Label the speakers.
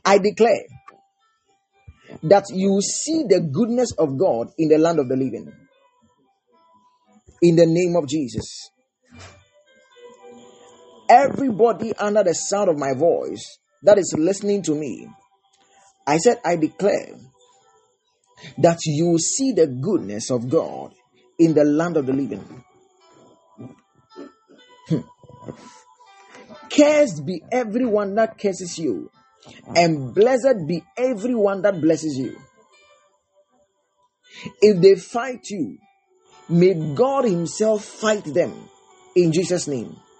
Speaker 1: I declare that you see the goodness of God in the land of the living. In the name of Jesus. Everybody under the sound of my voice that is listening to me, I said, I declare that you see the goodness of God in the land of the living. Cursed be everyone that curses you, and blessed be everyone that blesses you. If they fight you, may God Himself fight them in Jesus' name.